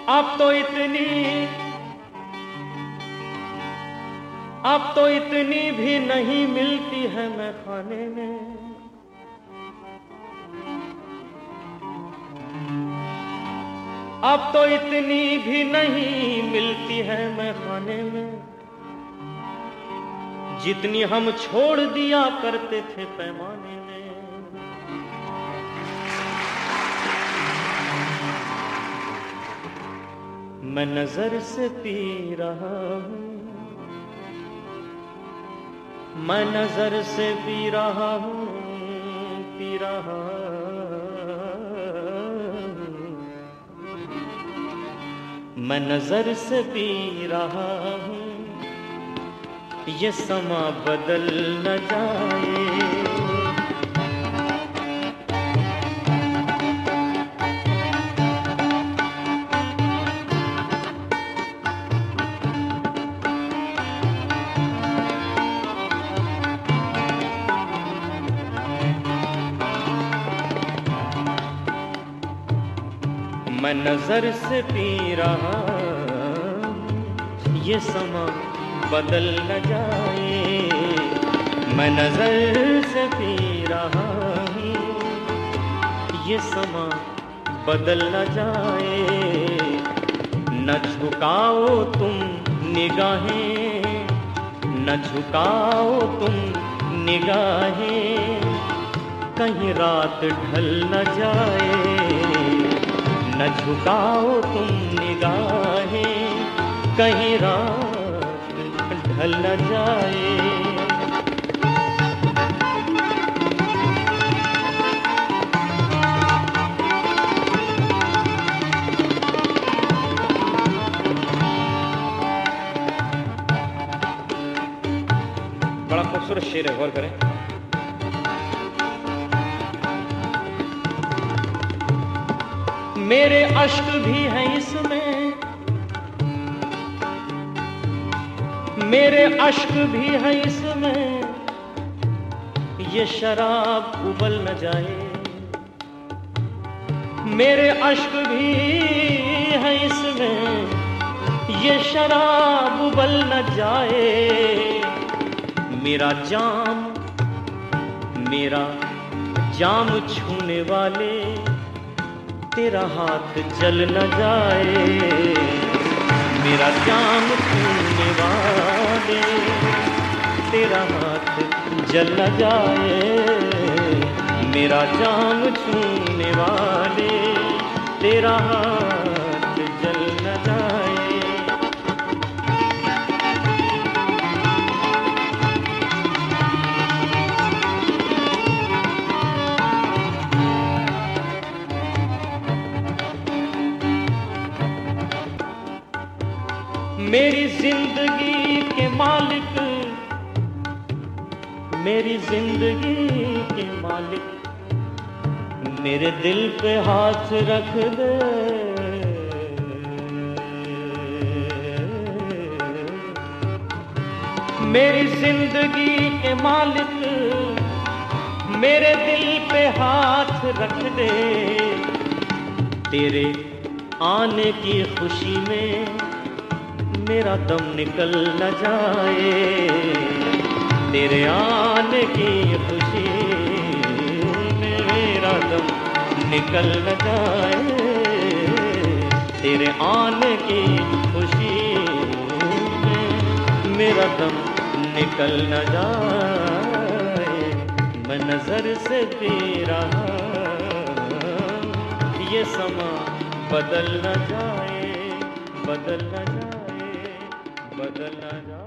अब तो इतनी भी नहीं मिलती है मैं खाने में। अब तो इतनी भी नहीं मिलती है मैं खाने में, जितनी हम छोड़ दिया करते थे पैमाने में। मैं नजर से पी रहा हूँ, मैं नजर से पी रहा हूँ, पी रहा हूँ। मैं नजर से पी रहा हूँ, ये समा बदल न जाए। मैं नजर से पी रहा हूँ, ये समा बदल न जाए। मैं नजर से पी रहा हूँ, ये समा बदल न जाए। न झुकाओ तुम निगाहें, न झुकाओ तुम निगाहें, कहीं रात ढल न जाए। न झुकाओ तुम निगाहें, कहीं रात ढल न जाए। बड़ा खूबसूरत शेर है, गौर करें। मेरे अश्क भी हैं इसमें, मेरे अश्क भी हैं इसमें, ये शराब उबल न जाए। मेरे अश्क भी हैं इसमें, ये शराब उबल न जाए। मेरा जाम छूने वाले, तेरा हाथ जल न जाए। मेरा जाम छूने वाले, तेरा हाथ जल न जाए। मेरा जाम छूने वाले, तेरा हाथ जल न जाए। मेरी जिंदगी के मालिक, मेरी जिंदगी के मालिक, मेरे दिल पे हाथ रख दे। मेरी जिंदगी के मालिक, मेरे दिल पे हाथ रख दे। तेरे आने की खुशी में मेरा दम निकल न जाए। तेरे आने की खुशी में मेरा दम निकल न जाए। तेरे आने की खुशी में मेरा दम निकल न जाए। मैं नजर से पी रहा, ये समा बदल न जाए, बदल न जाए, बदल न जाए।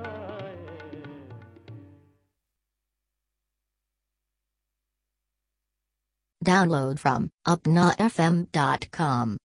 Download from upnafm.com.